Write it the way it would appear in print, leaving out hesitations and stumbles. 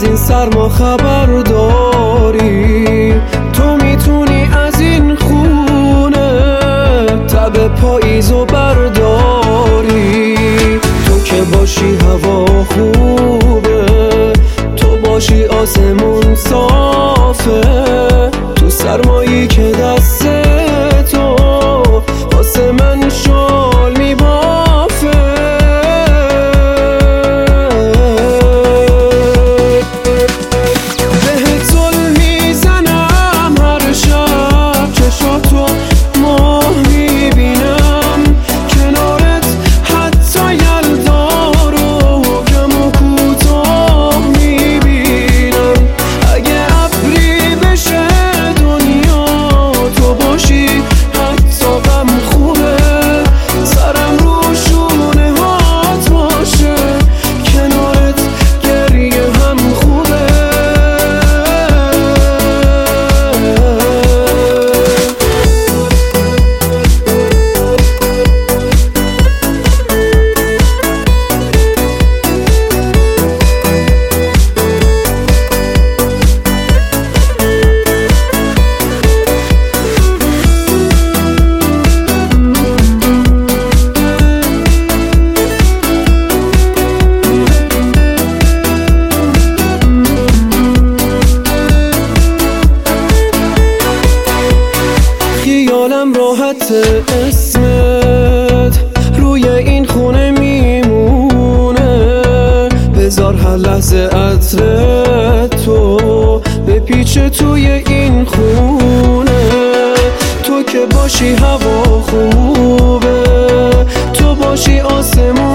از این سرما خبر داری؟ تو میتونی از این خونه تب پاییزو برداری. تو که باشی هوا خوبه، تو باشی آسمون صافه، تو سرمایی که دست تو واسه من شال میبافه. بهت زل میزنم هر شب، چشاتو ماه میبینم کنارت، حتی یلدا رو کم و کوتاه میبینم. اگه ابری بشه دنیا تو باشی، حتی غم خوبه سرم رو شونه هات باشه، کنارت گریه هم خوبه. خیالم راحت اسمت روی این خونه میمونه، بذار هر لحظه عطر تو بپیچه توی این خونه. تو که باشی هوا خوبه، تو باشی آسمون